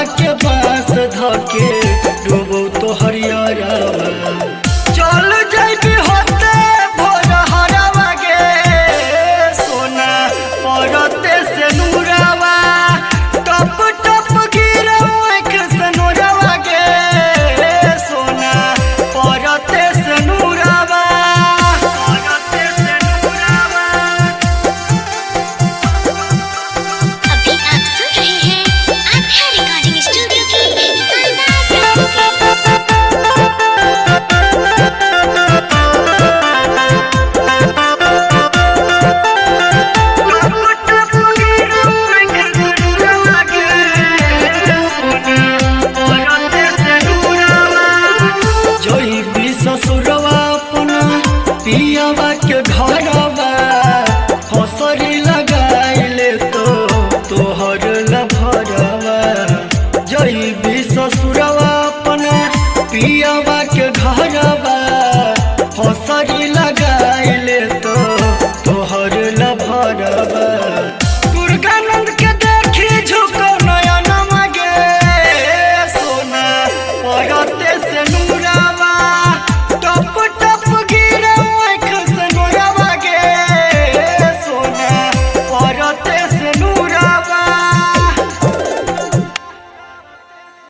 के बांस धके डूबो तो हरियरवा चल जाइबी होते भोर हरवा गे सोना परते से नूरवा टप टप गिरो आँख से नूरवा गे सोना परते से नूरवा परते से नूरवा। अभी आप सुन रहे हैं आध्या रिकॉर्डिंग स्टूडियो की शानदार ससुरवा अपना पियावा के घरवा फसरी लगाइले तो तोहर लभरवा जइबी ससुरवा अपना पियावा के घरवा फसरी लगाइले तो तोहर लभरवा दुर्गानंद के देखी झुको नयनमा गे सोना परते से नूरवा टप टप